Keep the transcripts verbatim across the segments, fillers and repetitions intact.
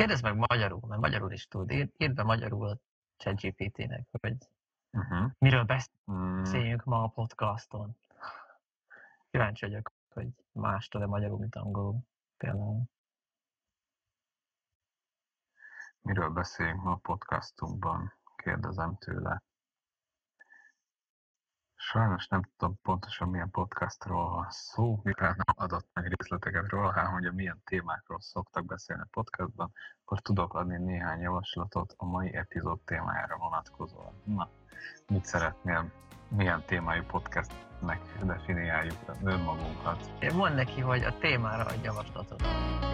Kérdezd meg magyarul, mert magyarul is tud. Ír, írd be magyarul a ChatGPT-nek, hogy Uh-huh. miről Mm, beszéljünk ma a podcaston. Kíváncsi vagyok, hogy más tud-e magyarul, mint angolul például. miről beszéljünk ma a podcastunkban? Kérdezem tőle. Sajnos nem tudom pontosan milyen podcastról van szó, mivel nem adott meg részleteket róla, hanem hogy a milyen témákról szoktak beszélni a podcastban, akkor tudok adni néhány javaslatot a mai epizód témájára vonatkozóan. Na, mit szeretnél, milyen témájú podcastnek definiáljuk önmagunkat? Mondd neki, hogy a témára adj javaslatot.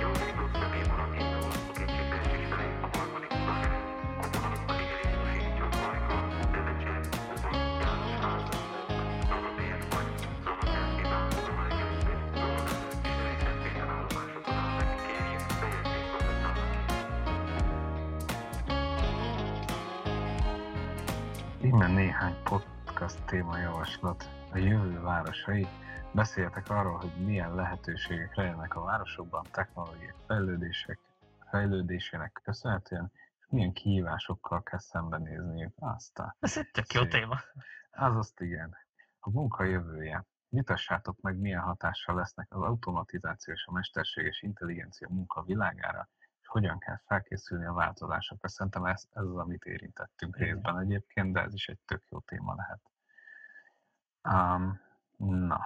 Innen néhány podcast témajavaslat. A jövő városai. Beszéltek arról, hogy milyen lehetőségek legyenek a városokban technológiai fejlődések, fejlődésének köszönhetően, és milyen kihívásokkal kell szembenézniük. Aztán. Ez egy tök jó Szép. téma. Az azt igen. A munka jövője. Vitassátok meg, milyen hatással lesznek az automatizáció és a mesterséges intelligencia munka világára, és hogyan kell felkészülni a változásokra. Szerintem ez, ez az, amit érintettünk Igen. részben egyébként, de ez is egy tök jó téma lehet. Um, na,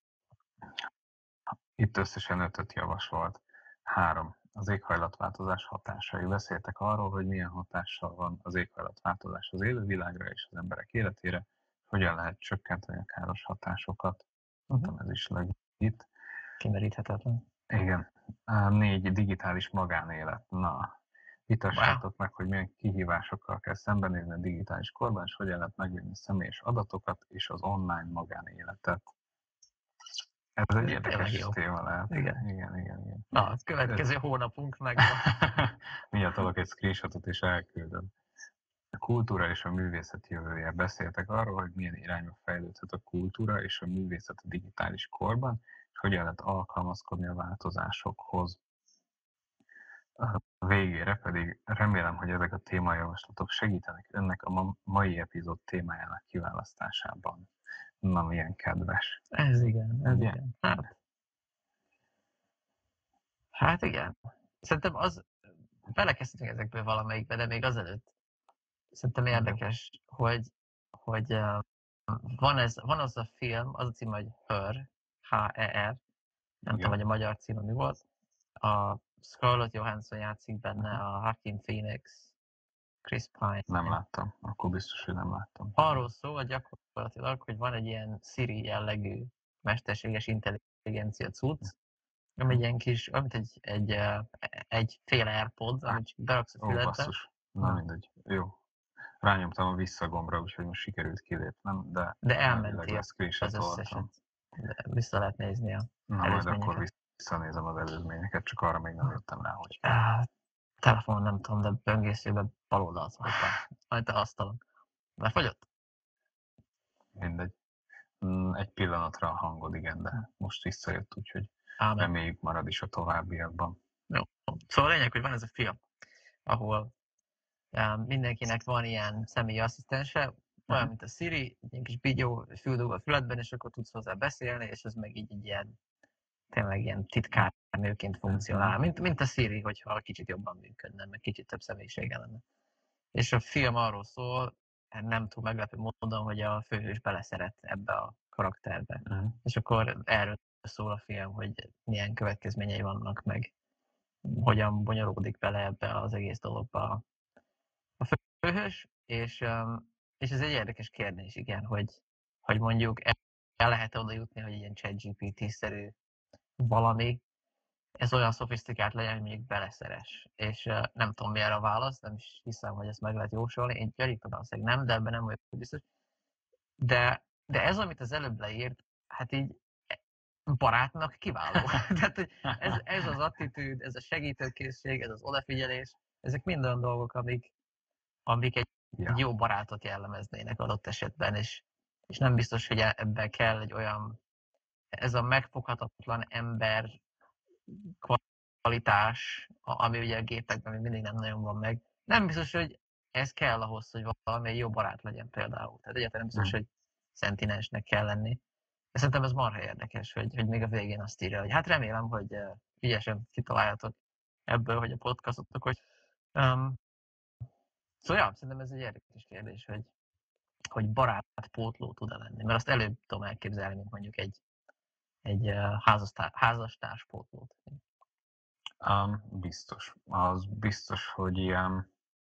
itt összesen ötöt javasolt. Három. Az éghajlatváltozás hatásai. Beszéltek arról, hogy milyen hatással van az éghajlatváltozás az élővilágra és az emberek életére, hogyan lehet csökkenteni a káros hatásokat. Mondtam, ez is legit. Kimeríthetetlen. Igen. Négy. Digitális magánélet. Na, vitassátok wow. meg, hogy milyen kihívásokkal kell szembenézni a digitális korban, és hogyan lehet megvédni a személyes adatokat és az online magánéletet. Ez egy érdekes téma lehet. Igen. Igen, igen, igen. Na, a következő ez... hónapunk meg. Mindjárt adok egy screenshotot és elküldöm. A kultúra és a művészet jövője. Beszéltek arról, hogy milyen irányba fejlődhet a kultúra és a művészet a digitális korban, és hogyan lehet alkalmazkodni a változásokhoz. A végére pedig remélem, hogy ezek a témajavaslatok segítenek önnek a mai epizód témájának kiválasztásában. Na, milyen kedves. Ez igen, ez igen. igen. Hát, hát igen. Szerintem az, belekezdtünk ezekből valamelyikbe, de még azelőtt szerintem érdekes, uh-huh. hogy, hogy uh, van, ez, van az a film, az a cím, hogy Her, H-E-R, nem igen. tudom, hogy a magyar cím mi volt. A Scarlett Johansson játszik benne, uh-huh. a Joaquin Phoenix, Chris Pine. Nem láttam, akkor biztos, hogy nem láttam. Arról szól gyakorlatilag, hogy van egy ilyen Siri jellegű mesterséges intelligencia cucc, ami egy ilyen kis, amit egy, egy, egy fél AirPod, amit csak beraksz a füledbe. Ó, basszus. Na mindegy. Jó. Rányomtam a visszagombra, úgyhogy most sikerült kilépnem, de... De elmentél az összeset. De vissza lehet nézni a Na, majd akkor visszanézem az előzményeket, csak arra még nem jöttem rá, hogy... Uh, telefonon nem tudom, de böngészőben bal oldalt hagytam. Majd te asztalon. Lefagyott? Mindegy. Egy pillanatra a hangod, igen, de most visszajött, úgyhogy Ámen. reméljük marad is a továbbiakban. Jó. Szóval a lényeg, hogy van ez a film, ahol um, mindenkinek van ilyen személyi asszisztense, olyan, uh-huh. mint a Siri, egy ilyen kis bigyó füldug a füledben, és akkor tudsz hozzá beszélni, és ez meg így, így ilyen, tényleg ilyen titkárnőként funkcionál, uh-huh. mint, mint a Siri, hogyha kicsit jobban működne, meg kicsit több személyisége lenne. És a film arról szól, nem túl meglepő módon, hogy a főhős beleszeret ebbe a karakterbe. Uh-huh. És akkor erről szól a film, hogy milyen következményei vannak, meg hogyan bonyolódik bele ebbe az egész dologba a főhős, és, és ez egy érdekes kérdés, igen, hogy, hogy mondjuk el, el lehet oda jutni, hogy egy ilyen ChatGPT-szerű valami, ez olyan szofisztikált legyen, hogy mondjuk beleszeres. És uh, nem tudom, mi erre a válasz, nem is hiszem, hogy ezt meg lehet jósolni. Én gyanítom, valószínűleg nem, de ebben nem vagyok biztos. De, de ez, amit az előbb leírt, hát így barátnak kiváló. Tehát ez, ez az attitűd, ez a segítőkészség, ez az odafigyelés, ezek mind olyan dolgok, amik, amik egy, ja. egy jó barátot jellemeznének adott esetben, és, és nem biztos, hogy ebben kell egy olyan, ez a megfoghatatlan ember kvalitás, ami ugye a gépekben még mindig nem nagyon van meg. Nem biztos, hogy ez kell ahhoz, hogy valami egy jó barát legyen például. Tehát egyáltalán nem biztos, Mhm. hogy szentinensnek kell lenni. De szerintem ez marha érdekes, hogy, hogy még a végén azt írja, hogy hát remélem, hogy uh, ügyesen kitaláljátok ebből, hogy a podcastotok, hogy um, szóval ja, szerintem ez egy érdekes kérdés, hogy, hogy barátpótló tud-e lenni. Mert azt előbb tudom elképzelni, mint mondjuk egy, egy uh, házastár, házastárspótlót. Um, biztos. Az biztos, hogy ilyen,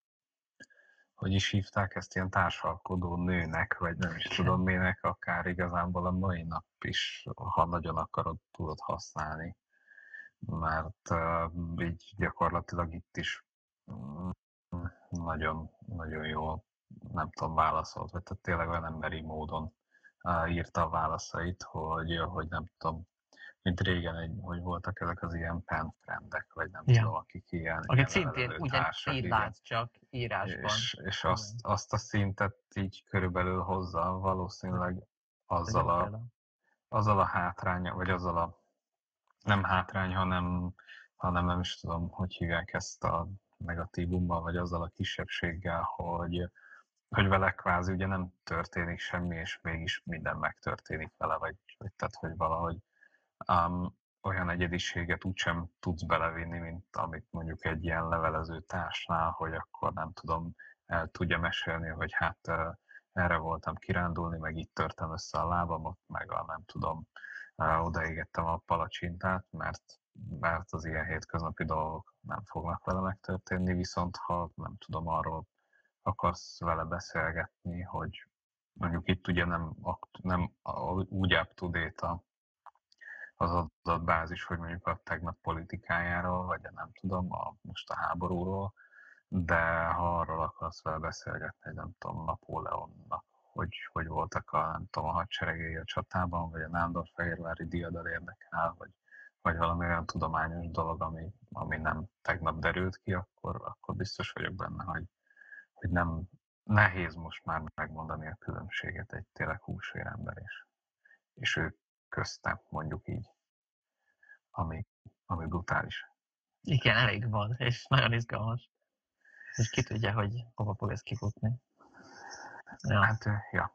hogy is hívták ezt, ilyen társalkodó nőnek, vagy nem is tudom minek, akár igazából a mai nap is, ha nagyon akarod, tudod használni. Mert uh, így gyakorlatilag itt is mm, nagyon, nagyon jól, nem tudom, válaszolt, vagy tehát tényleg olyan emberi módon uh, írta a válaszait, hogy, hogy nem tudom, mint régen, egy, hogy voltak ezek az ilyen penfriendek, vagy nem Ja. tudom, akik ilyen, Akit ilyen szintén levelező társak, ugyanígy igen. látsz, csak írásban. És, és azt, azt a szintet így körülbelül hozza valószínűleg azzal a, azzal a hátránya, vagy azzal a nem hátrány, hanem, hanem nem is tudom, hogy hívják ezt a negatívummal, vagy azzal a kisebbséggel, hogy, hogy vele kvázi ugye nem történik semmi, és mégis minden megtörténik vele, vagy, vagy tehát, hogy valahogy um, olyan egyediséget úgysem tudsz belevinni, mint amit mondjuk egy ilyen levelező társnál, hogy akkor nem tudom, el tudja mesélni, hogy hát uh, erre voltam kirándulni, meg itt törtem össze a lábamot, meg a nem tudom, uh, odaégettem a palacsintát, mert, mert az ilyen hétköznapi dolgok nem fognak vele megtörténni, viszont ha nem tudom, arról akarsz vele beszélgetni, hogy mondjuk itt ugye nem, nem úgy up to date az adatbázis, hogy mondjuk a tegnap politikájáról, vagy nem tudom, a, most a háborúról, de ha arról akarsz vele beszélgetni, hogy nem tudom, Napóleonnak, hogy, hogy voltak a, nem tudom, a hadseregei a csatában, vagy a Nándorfehérvári diadal érdekel, vagy, vagy valami olyan tudományos dolog, ami, ami nem tegnap derült ki, akkor, akkor biztos vagyok benne, hogy, hogy nem nehéz most már megmondani a különbséget egy tényleg húsvérember és, és ő közte, mondjuk így, ami, ami brutális. Igen, elég van, és nagyon izgalmas. És ki tudja, hogy hova fog ez kifutni. Ja. Hát, ja.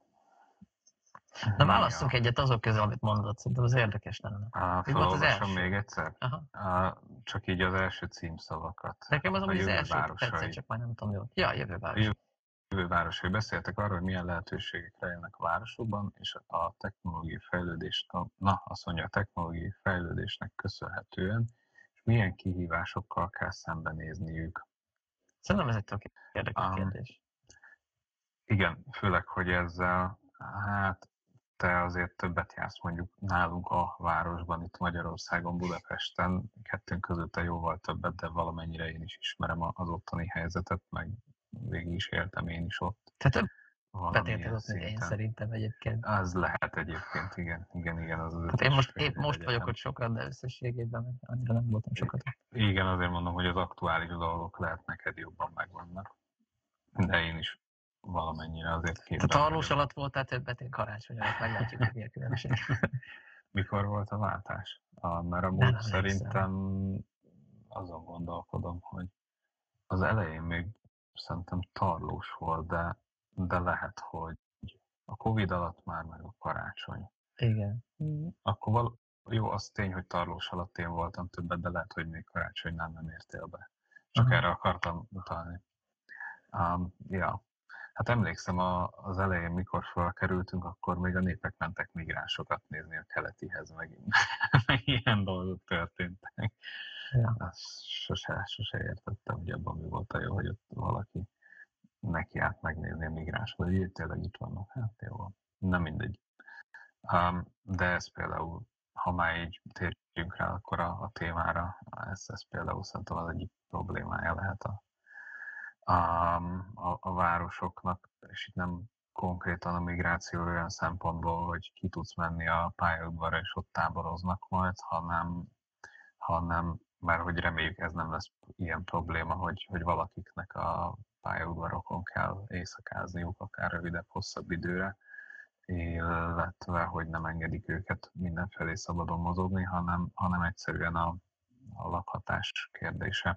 Na válasszunk ja. egyet azok közül, amit mondott, szerintem az érdekes lenne. Uh, Felolvasom még egyszer? Aha. Uh, csak így az első címszavakat. Nekem az, az első tetszett, csak már nem tudom jól. Ja, jövővárosai. Jövővárosai. Beszéltek arról, hogy milyen lehetőségek rejlenek a városokban, és a technológiai fejlődés, na, azt mondja, a technológiai fejlődésnek köszönhetően, és milyen kihívásokkal kell szembenézniük. Szerintem ez egy tök érdekes um, kérdés. Igen, főleg, hogy ezzel, hát te azért többet jársz mondjuk nálunk a városban, itt Magyarországon, Budapesten, kettőnk között te jóval többet, de valamennyire én is ismerem az ottani helyzetet, meg végig is éltem én is ott. Tehát többet érted ott, mint én szerintem egyébként. Az lehet egyébként, igen, igen, igen. Az az hát én most, épp most vagyok ott sokat, de összességében annyira nem voltam sokat. Igen, azért mondom, hogy az aktuális dolgok lehet neked jobban megvannak. De én is valamennyire azért képben. Tehát tarlós alatt voltál többet, én karácsony alatt, meglátjuk, hogy mi a különbség. Mikor volt a váltás? A, mert amúgy szerintem azon gondolkodom, hogy az elején még szerintem tarlós volt, de, de lehet, hogy a Covid alatt már meg a karácsony. Igen. Akkor val- jó, az tény, hogy tarlós alatt én voltam többet, de lehet, hogy még karácsonynál nem értél be. Csak uh-huh. erre akartam utalni. Um, ja. Hát emlékszem, a, az elején, mikor felkerültünk, akkor még a népek mentek migránsokat nézni a keletihez, meg, meg ilyen dolgok történtek. Ja. Azt sose, sose értettem, hogy abban mi volt a jó, hogy ott valaki neki állt megnézni a migránsokat, hogy így tényleg itt vannak. Hát jó, nem mindegy. Um, de ez például, ha már így térjünk rá akkor a, a témára, ez, ez például szerintem az egyik problémája lehet a A, a, a városoknak, és itt nem konkrétan a migráció olyan szempontból, hogy ki tudsz menni a pályaudvarra, és ott táboroznak majd, hanem, hanem mert hogy reméljük ez nem lesz ilyen probléma, hogy, hogy valakiknek a pályaudvarokon kell éjszakázniuk, akár rövidebb, hosszabb időre, illetve hogy nem engedik őket mindenfelé szabadon mozogni, hanem, hanem egyszerűen a, a lakhatás kérdése,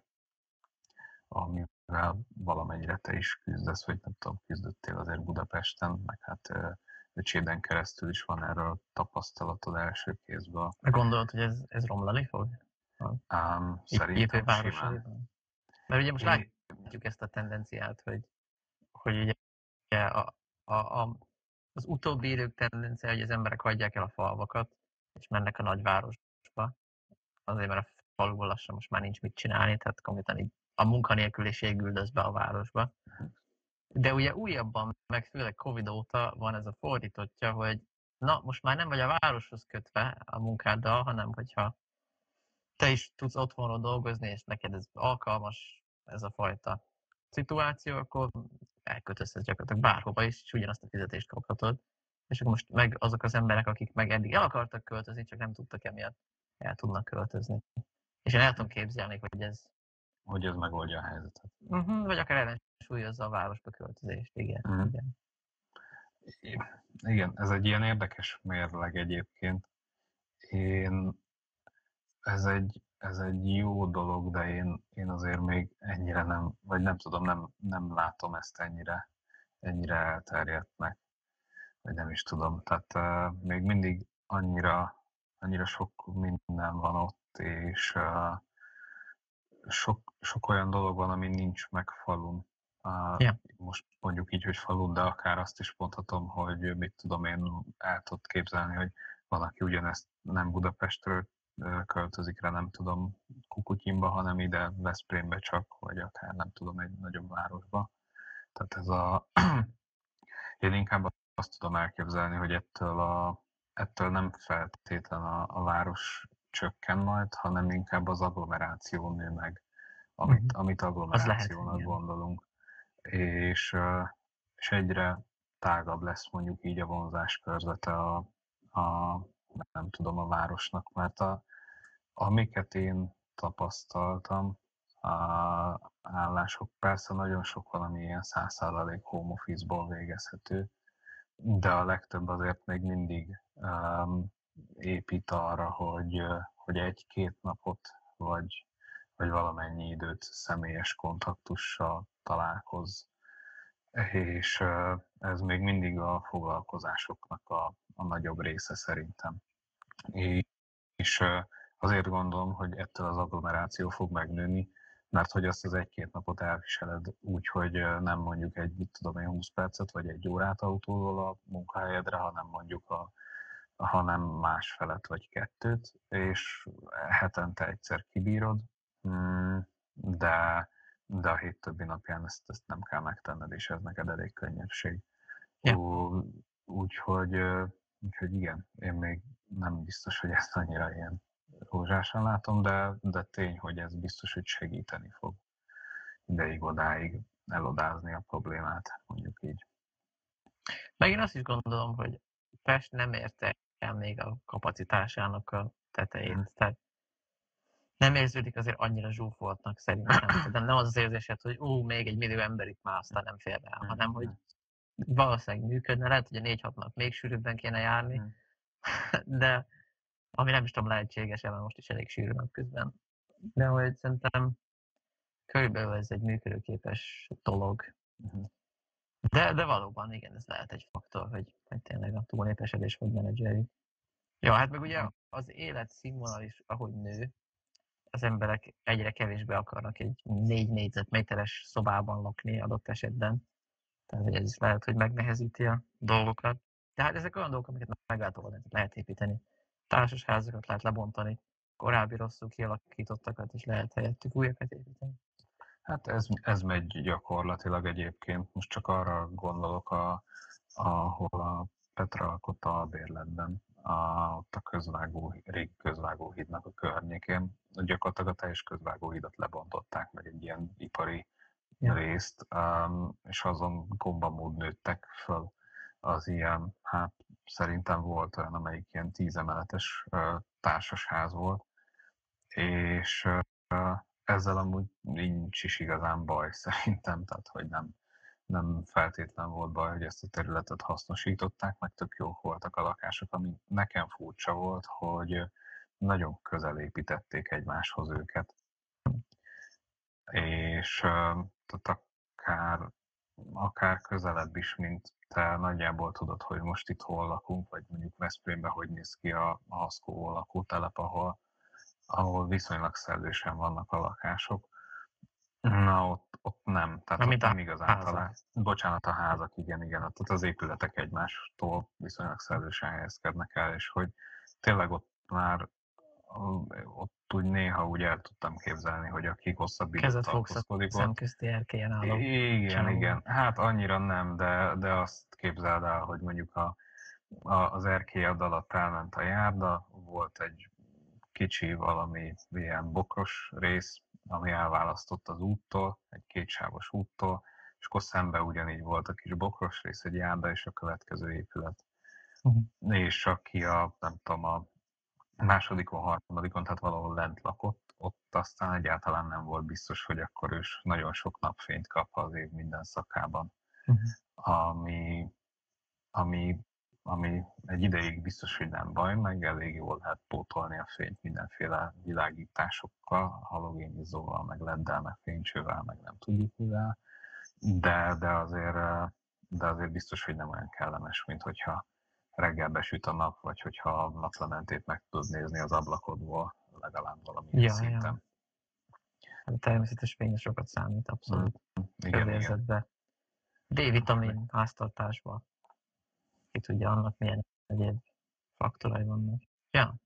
amivel valamennyire te is küzdesz, vagy nem tudom, küzdöttél azért Budapesten, meg hát öcséden keresztül is van erről tapasztalatod első kézből. Gondolod, hogy ez, ez romlani fog? Um, Jövő szerintem simán. városaiban? Mert ugye most É, látjuk ezt a tendenciát, hogy, hogy ugye a, a, a, az utóbbi idők tendencia, hogy az emberek hagyják el a falvakat, és mennek a nagyvárosba. Azért, mert a faluból lassan most már nincs mit csinálni, tehát konkrétan így a munkanélküliség üldöz be a városba. De ugye újabban, meg főleg Covid óta van ez a fordítottja, hogy na, most már nem vagy a városhoz kötve a munkáddal, hanem hogyha te is tudsz otthonról dolgozni, és neked ez alkalmas, ez a fajta szituáció, akkor elkötözhetsz gyakorlatilag bárhova is, és ugyanazt a fizetést kaphatod. És akkor most meg azok az emberek, akik meg eddig el akartak költözni, csak nem tudtak emiatt, el tudnak költözni. És én el tudom képzelni, hogy ez... Hogy ez megoldja a helyzetet. Uh-huh, vagy akár ellensúlyozza a városba költözést, igen. Uh-huh. igen. Igen, ez egy ilyen érdekes mérleg egyébként. Én, ez egy, ez egy jó dolog, de én, én azért még ennyire nem, vagy nem tudom, nem, nem látom ezt ennyire, ennyire elterjedtnek, vagy nem is tudom. Tehát uh, még mindig annyira, annyira sok minden van ott, és uh, sok, sok olyan dolog van, ami nincs meg falun. Uh, yeah. Most mondjuk így, hogy falun, de akár azt is mondhatom, hogy mit tudom én, el tudod képzelni, hogy van, aki ugyanezt nem Budapestről költözik rá, nem tudom, Kukutyinba, hanem ide Veszprémbe csak, vagy akár nem tudom, egy nagyobb városba. Tehát ez a... Én inkább azt tudom elképzelni, hogy ettől, a, ettől nem feltétlen a, a város csökken majd, hanem inkább az agglomeráció nő meg, amit, uh-huh. amit agglomerációnak lehet, gondolunk. És, és egyre tágabb lesz mondjuk így a vonzáskörzete a, a nem tudom, a városnak, mert a, amiket én tapasztaltam, a állások, persze nagyon sok valami ilyen száz százalék home office-ból végezhető, de a legtöbb azért még mindig um, épít arra, hogy, hogy egy-két napot, vagy, vagy valamennyi időt személyes kontaktussal találkozz. És uh, ez még mindig a foglalkozásoknak a, a nagyobb része szerintem. És, és uh, azért gondolom, hogy ettől az agglomeráció fog megnőni, mert hogy azt az egy-két napot elviseled úgy, hogy nem mondjuk egy, mit tudom én, húsz percet vagy egy órát autóról a munkahelyedre, hanem mondjuk a, hanem más felet vagy kettőt, és hetente egyszer kibírod, de, de a hét többi napján ezt, ezt nem kell megtenned, és ez neked elég könnyebbség. Ja. Úgyhogy, úgyhogy igen, én még nem biztos, hogy ezt annyira ilyen rózsásan látom, de, de tény, hogy ez biztos, hogy segíteni fog ideig odáig elodázni a problémát, mondjuk így. Meg én azt is gondolom, hogy Pest nem érte el még a kapacitásának a tetejét. Mm. Tehát nem érződik azért annyira zsúfoltnak szerintem. Tehát nem az az érzésed, hogy ú, még egy millió ember itt már aztán nem fér el, hanem hogy valószínűleg működne. Lehet, hogy a négy-hat nap még sűrűbben kéne járni, mm. de ami nem is tudom lehetséges, mert most is elég sűrű napközben. De hogy szerintem körülbelül ez egy működőképes dolog. Mm. De, de valóban igen, ez lehet egy faktor, hogy, hogy tényleg a túlnépesedés hogy menedzseljük. Ja, hát meg ugye az élet színvonal is, ahogy nő, az emberek egyre kevésbé akarnak egy négy négyzetméteres szobában lakni adott esetben. Tehát ez is lehet, hogy megnehezíti a dolgokat. De hát ezek olyan dolgok, amiket meg lehet oldani, lehet építeni. Társasházakat lehet lebontani, korábbi rosszul kialakítottakat is lehet helyettük újakat építeni. Hát ez, ez megy gyakorlatilag egyébként. Most csak arra gondolok, a, ahol a Petra alkotta a bérletben, a, ott a közvágó, régi közvágóhídnak a környékén. Gyakorlatilag a teljes közvágóhídat lebontották, meg egy ilyen ipari ja. részt, um, és azon gombamód nőttek föl az ilyen, hát szerintem volt olyan, amelyik ilyen tízemeletes uh, társasház volt, és uh, ezzel amúgy nincs is igazán baj szerintem, tehát hogy nem, nem feltétlen volt baj, hogy ezt a területet hasznosították, meg tök jók voltak a lakások, ami nekem furcsa volt, hogy nagyon közel építették egymáshoz őket. És tehát akár, akár közelebb is, mint te nagyjából tudod, hogy most itt hol lakunk, vagy mondjuk Veszprémben hogy néz ki a, a Haszkó lakótelep, ahol, ahol viszonylag szellősen vannak a lakások. Na, ott, ott nem, tehát ott nem igazán talál. Bocsánat, a házak, igen, igen, tehát az épületek egymástól viszonylag szellősen helyezkednek el, és hogy tényleg ott már ott úgy néha úgy el tudtam képzelni, hogy aki hosszabb időt tartózkodik ott. Szemközti erkélyen álló. Igen, csávó. Igen. Hát annyira nem, de, de azt képzeld el, hogy mondjuk a, a, az erkélyed alatt elment a járda, volt egy kicsi valami ilyen bokros rész, ami elválasztott az úttól, egy kétsávos úttól, és akkor szembe ugyanígy volt a kis bokros rész, egy járda és a következő épület. Uh-huh. És aki a, nem tudom, a másodikon, harmadikon, tehát valahol lent lakott, ott aztán egyáltalán nem volt biztos, hogy akkor ő nagyon sok napfényt kap az év minden szakában. Uh-huh. Ami, ami, ami egy ideig biztos, hogy nem baj, meg elég jól lehet pótolni a fényt mindenféle világításokkal, halogénizóval, meg leddel, meg fénycsővel, meg nem tudjuk mivel, de, de, azért, de azért biztos, hogy nem olyan kellemes, mint hogyha reggel besüt a nap, vagy hogyha a naplementét meg tudod nézni az ablakodból, legalább valamilyen ja, szinten. Ja. A természetes fény sokat számít, abszolút. Mm, igen, igen. D-vitamin háztartásban. Ki tudja annak milyen egyéb faktorai vannak. Ja.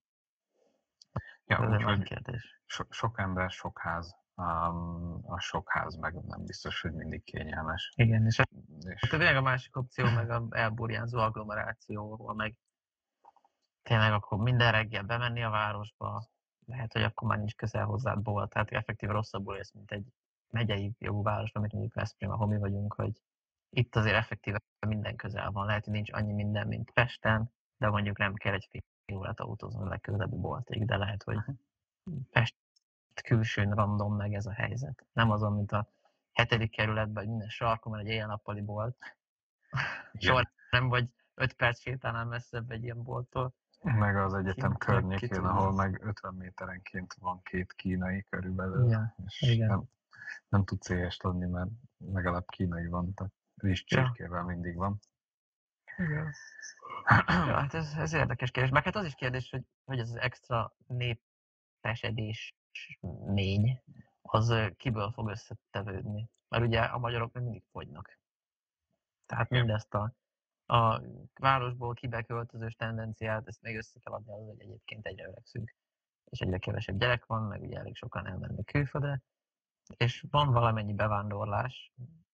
Ja, ez egy nagy kérdés. So, sok ember, sok ház. Um, a sok ház meg nem biztos, hogy mindig kényelmes. Igen, és, és... tényleg a másik opció meg a elburjánzó agglomeráció, ahol meg tényleg akkor minden reggel bemenni a városba, lehet, hogy akkor már nincs közel hozzád bolt, tehát effektíve rosszabbul élsz, mint egy megyei jó városban, amit mondjuk Veszprém, ahol mi vagyunk, hogy itt azért effektíve minden közel van. Lehet, hogy nincs annyi minden, mint Pesten, de mondjuk nem kell egy fél órát autózni a legközelebbi boltig, de lehet, hogy Pest külsőn random meg ez a helyzet. Nem azon, mint a hetedik kerületben, hogy minden sarkon van egy éjjel-nappali bolt. Soha nem vagy öt perc sétálnál messzebb egy ilyen bolttól. Meg az egyetem ki, környékén, ahol meg ötven méterenként van két kínai körülbelül, ja, és igen. nem, nem tudsz éhest adni, mert legalább kínai van, tehát rizscsirkével ja. mindig van. Igen. Ja, hát ez, ez érdekes kérdés. Meg hát az is kérdés, hogy, hogy ez az extra népesedés mény, az kiből fog összetevődni. Mert ugye a magyarok még mindig fogynak. Tehát ja. mindezt a, a városból kibeköltözős tendenciát, ezt még össze kell adni az, hogy egyébként egyre öregszünk. És egyre kevesebb gyerek van, meg ugye elég sokan elmennek külföldre. És van valamennyi bevándorlás,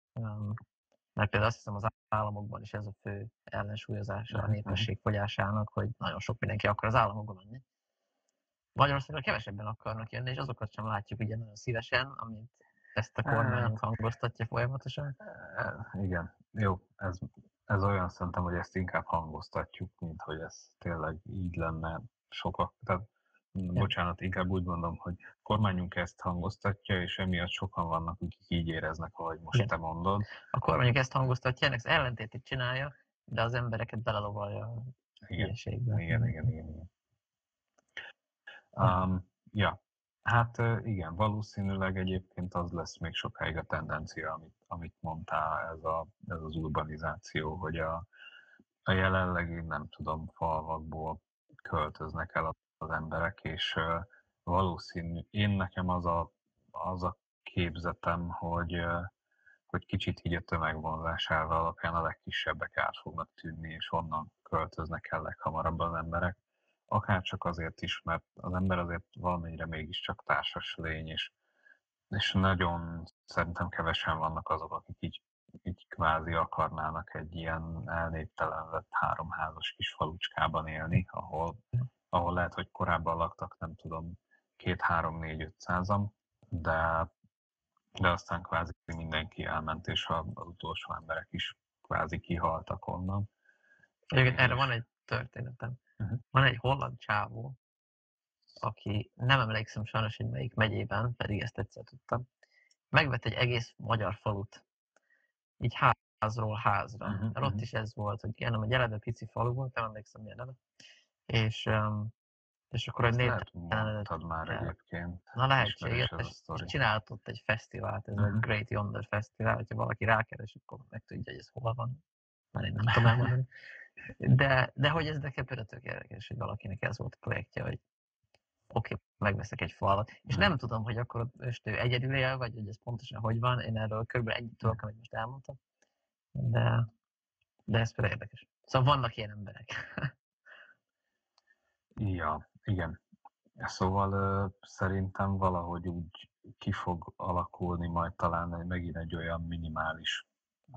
mert például azt hiszem az államokban is ez a fő ellensúlyozása a népesség fogyásának, hogy nagyon sok mindenki akar az államokba menni. Magyarországra kevesebben akarnak jönni, és azokat sem látjuk ugye nagyon szívesen, amit ezt a kormányunk hangoztatja folyamatosan. Igen, jó, ez, ez olyan szerintem, hogy ezt inkább hangoztatjuk, mint hogy ez tényleg így lenne sokak. Tehát, bocsánat, inkább úgy mondom, hogy a kormányunk ezt hangoztatja, és emiatt sokan vannak, akik így éreznek, ahogy most igen. te mondod. A kormányunk ezt hangoztatja, ennek az ellentétét csinálja, de az embereket belelovalja a igen. hülyeségbe. Igen, igen, igen, igen. Um, ja, hát igen, valószínűleg egyébként az lesz még sokáig a tendencia, amit, amit mondtál, ez, a, ez az urbanizáció, hogy a, a jelenlegi, nem tudom, falvakból költöznek el az emberek, és uh, valószínű, én nekem az a, az a képzetem, hogy, uh, hogy kicsit így a tömegvonzásával alapján a legkisebbek át fognak tűnni, és onnan költöznek el leghamarabb az emberek. Akár csak azért is, mert az ember azért valamennyire mégiscsak társas lény, és, és nagyon szerintem kevesen vannak azok, akik így, így kvázi akarnának egy ilyen elnéptelenedett háromházas kis falucskában élni, ahol, ahol lehet, hogy korábban laktak, nem tudom, két, három, négy, ötszázan, de, de aztán kvázi mindenki elment, és az utolsó emberek is kvázi kihaltak onnan. Igen, erre van egy történetem. Uh-huh. Van egy holland csávó, aki nem emlékszem sajnos, hogy melyik megyében, pedig ezt egyszer tudtam, megvett egy egész magyar falut, így házról házra. Uh-huh. Mert ott is ez volt, hogy ilyen, egy eleve pici falu volt, nem emlékszem milyen neve, és, um, És akkor a Ezt lehet, névtelen előtt, mondtad már egyébként. na Ismerős ez a lehetséges, és sztori. csinált ott egy fesztivált, ez a Uh-huh. Great Yonder Fesztivál, hogyha valaki rákeres, akkor megtudja, hogy ez hol van, mert én nem tudom elmondani. De, de hogy ez nekem például tök érdekes, hogy valakinek ez volt a projektje, hogy oké, okay, megveszek egy falat, és nem tudom, hogy akkor most ő egyedül él, vagy hogy ez pontosan hogy van, én erről körülbelül ennyit tudok, amit most elmondtam, de, de ez például érdekes. Szóval vannak ilyen emberek. Ja, igen. Szóval ö, szerintem valahogy úgy ki fog alakulni majd talán egy, megint egy olyan minimális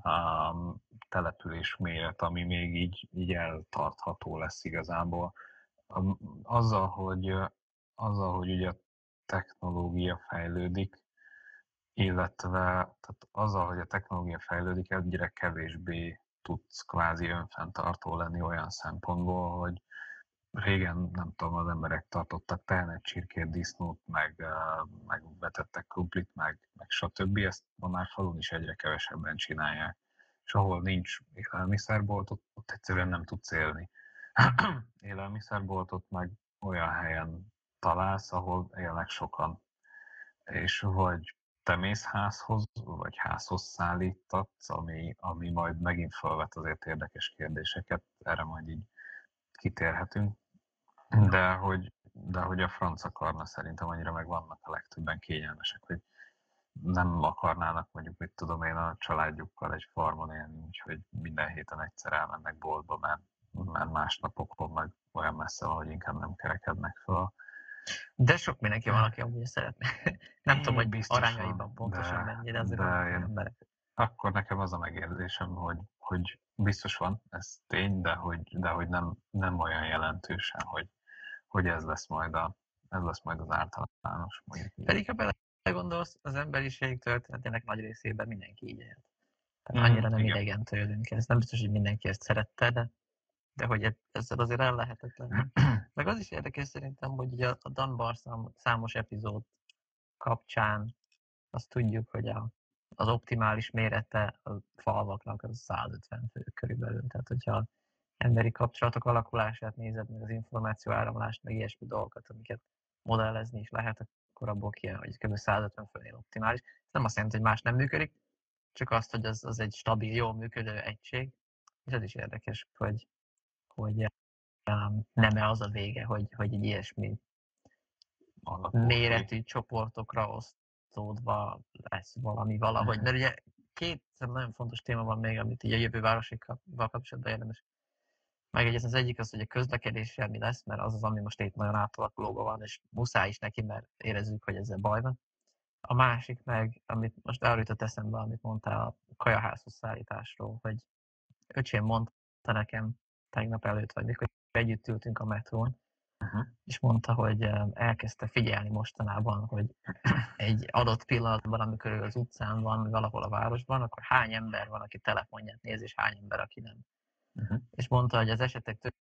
um, település méret, ami még így, így eltartható lesz igazából. Um, azzal, hogy, azzal, hogy ugye a technológia fejlődik, illetve tehát azzal, hogy a technológia fejlődik, egyre kevésbé tudsz kvázi önfenntartó lenni olyan szempontból, hogy régen, nem tudom, az emberek tartottak tehenet, csirkét, disznót, meg, meg vetettek krumplit, meg, meg stb. Ezt ma már falun is egyre kevesebben csinálják. És ahol nincs élelmiszerbolt, ott, ott egyszerűen nem tudsz élni. Élelmiszerboltot meg olyan helyen találsz, ahol élnek sokan. És vagy te mész házhoz, vagy házhoz szállítatsz, ami, ami majd megint felvet azért érdekes kérdéseket, erre majd így kitérhetünk. De hogy, de hogy a franc akarna, szerintem annyira meg vannak a legtöbben kényelmesek, hogy nem akarnának mondjuk, mit tudom én, a családjukkal egy farmon élni, úgyhogy minden héten egyszer elmennek boltba, mert, mert más napokon meg olyan messze van, hogy inkább nem kerekednek fel. De sok mindenki van, aki amúgy szeretne. Nem tudom, hogy Biztos arányaiban van, pontosan de, mennyi, de azért de vannak én, emberek. akkor nekem az a megérzésem, hogy, hogy biztos van, ez tény, de hogy, de hogy nem, nem olyan jelentősen, hogy, hogy ez lesz majd, a, ez lesz majd az általános, mondjuk így. Pedig ha belegondolsz, az emberiség történetének nagy részében mindenki így élt. Tehát Mm, annyira nem igen. idegen tőlünk. Ez nem biztos, hogy mindenki ezt szerette, de, de hogy ezzel azért el lehetett lenni. Meg az is érdekes szerintem, hogy ugye a Dan Barszam számos epizód kapcsán azt tudjuk, hogy a, az optimális mérete a falvaknak az százötven fő körülbelül. Tehát, hogyha emberi kapcsolatok alakulását nézed, meg az információ áramlást, meg ilyesmi dolgokat, amiket modellezni is lehet, akkor abból kijön, hogy kb. százötven főnél optimális. Ez nem azt jelenti, hogy más nem működik, csak azt, hogy az, az egy stabil, jól működő egység. És ez is érdekes, hogy, hogy um, nem-e az a vége, hogy, hogy egy ilyesmi méretű csoportokra osztódva lesz valami valahogy. Mert ugye két nagyon fontos téma van még, amit így a jövő városokkal kapcsolatban érdemes megegyezni. Az egyik az, hogy a közlekedéssel mi lesz, mert az az, ami most itt nagyon átalakulóban van, és muszáj is neki, mert érezzük, hogy ezzel baj van. A másik meg, amit most arra jutott eszembe, amit mondtál a kajaházhoz szállításról, hogy öcsém mondta nekem tegnap előtt, vagy mikor együtt ültünk a metrón, uh-huh. és mondta, hogy elkezdte figyelni mostanában, hogy egy adott pillanatban, amikor ő az utcán van, valahol a városban, akkor hány ember van, aki telefonját néz, és hány ember, aki nem. Uh-huh. És mondta, hogy az esetek több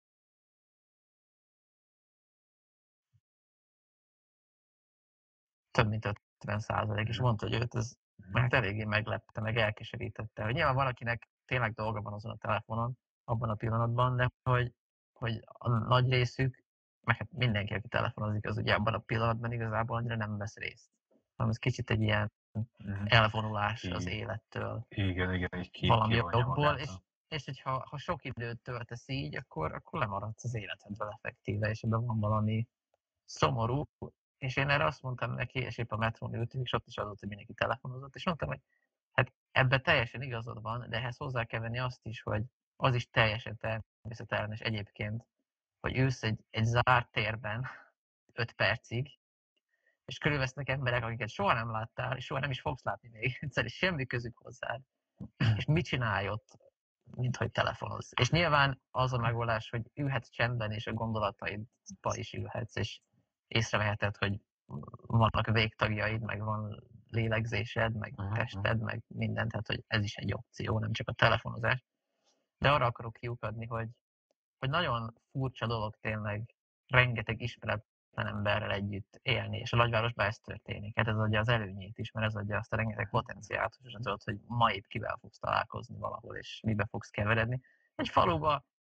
több mint ötven százalék, és mondta, hogy őt ez hát eléggé meglepte, meg elkeserítette, hogy nyilván valakinek tényleg dolga van azon a telefonon, abban a pillanatban, de hogy, hogy a nagy részük, meg hát mindenki, aki telefonozik, az ugye abban a pillanatban igazából annyira nem vesz részt. Hanem ez kicsit egy ilyen elvonulás az élettől. Igen, igen, egy kép valami jogból, és, és hogyha ha sok időt töltesz így, akkor, akkor lemaradsz az életedből effektíve, és ebben van valami szomorú. És én erre azt mondtam neki, és épp a metrón ültünk, és ott is az volt, hogy mindenki telefonozott, és mondtam, hogy hát ebben teljesen igazad van, de ehhez hozzá kell venni azt is, hogy az is teljesen természetellenes egyébként, hogy ülsz egy, egy zárt térben öt percig, és körülvesznek emberek, akiket soha nem láttál, és soha nem is fogsz látni még egyszer, és semmi közük hozzád. És mit csinálj ott, mint hogy telefonozz. És nyilván az a megoldás, hogy ülhetsz csendben, és a gondolataidba is ülhetsz, és észreveheted, hogy vannak végtagjaid, meg van lélegzésed, meg uh-huh. tested, meg minden, tehát hogy ez is egy opció, nem csak a telefonozás. De arra akarok kiukadni, hogy, hogy nagyon furcsa dolog tényleg rengeteg ismeretlen emberrel együtt élni, és a nagyvárosban ez történik. Hát ez adja az előnyét is, mert ez adja azt a rengeteg potenciált, és tudod, hogy ma itt kivel fogsz találkozni valahol, és mibe fogsz keveredni. Egy faluba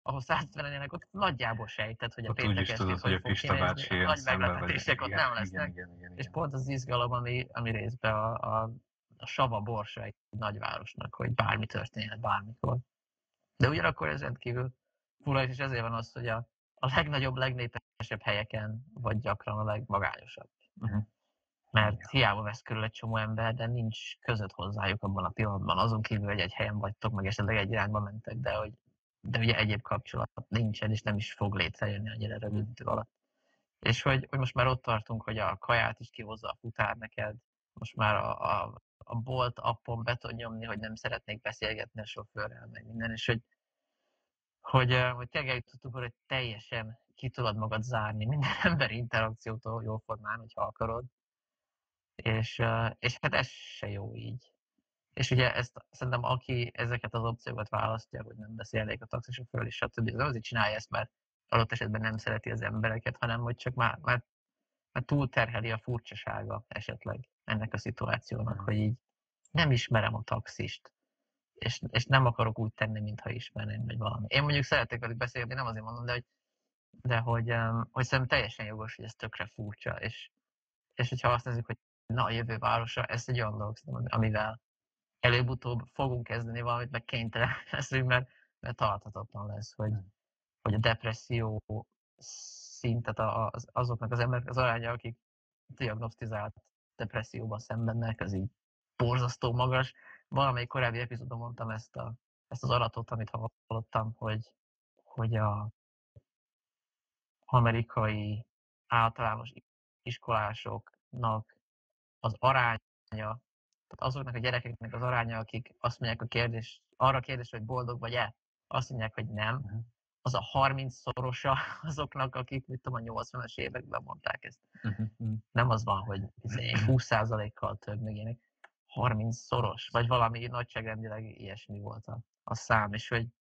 ahol százötvenen élnek, ott nagyjából sejted, hogy a Ott úgy péntek is tudod, estét hogy hogy a fog Pista kinézni, bácsi a jön nagy szembe veled. meglepetések ott Igen, nem igen, lesznek, igen, igen, és igen. pont az izgalom, ami, ami részben a, a, a sava borsa egy nagyvárosnak, hogy bármi történhet bármikor. De ugyanakkor ez rendkívül fura, és ezért van az, hogy a, a legnagyobb, legnépesebb helyeken vagy gyakran a legmagányosabb. Uh-huh. Mert Igen. hiába vesz körül egy csomó ember, de nincs között hozzájuk abban a pillanatban, azon kívül, hogy egy helyen vagytok, meg esetleg egy irányba mentek, de, hogy, de ugye egyéb kapcsolat nincsen, és nem is fog létrejönni annyira rövid idő alatt. És hogy, hogy most már ott tartunk, hogy a kaját is kihozza a futár neked, most már a, a, a Bolt appon be tud nyomni, hogy nem szeretnék beszélgetni a sofőrrel, meg minden, és hogy, hogy, hogy tényleg eljutottunk, hogy teljesen ki tudod magad zárni minden emberi interakciótól jóformán, hogyha akarod. És, és hát ez se jó így. És ugye ezt szerintem aki ezeket az opciókat választja, hogy nem beszélnék a taxisofőrről és stb. Az azért csinálja ezt, mert adott esetben nem szereti az embereket, hanem hogy csak már, már, már túlterheli a furcsasága esetleg ennek a szituációnak, Mhm. hogy így nem ismerem a taxist, és, és nem akarok úgy tenni, mintha ismerném, vagy valami. Én mondjuk szeretek velük beszélni, nem azért mondom, de hogy, de hogy, um, hogy szerintem teljesen jogos, hogy ez tökre furcsa, és, és hogyha azt nézzük, hogy na a jövő városa, ez egy olyan dolog, amivel előbb-utóbb fogunk kezdeni valamit, meg kénytelen leszünk, mert, mert tarthatatlan lesz, hogy, hogy a depresszió szintet az, azoknak az emberek az aránya, akik diagnosztizált depresszióban szenvednek, az így borzasztó magas. Valamelyik korábbi epizódon mondtam ezt, a, ezt az adatot, amit hallottam, hogy, hogy a amerikai általános iskolásoknak az aránya, tehát azoknak a gyerekeknek az aránya, akik azt mondják a kérdés, arra a kérdésre, hogy boldog vagy-e, azt mondják, hogy nem, az a harmincszorosa azoknak, akik, mit tudom, a nyolcvanas években mondták ezt. Uh-huh. Nem az van, hogy húsz százalékkal több, meg ilyenek. harmincszoros, vagy valami nagyságrendileg ilyesmi volt a, a szám, és hogy,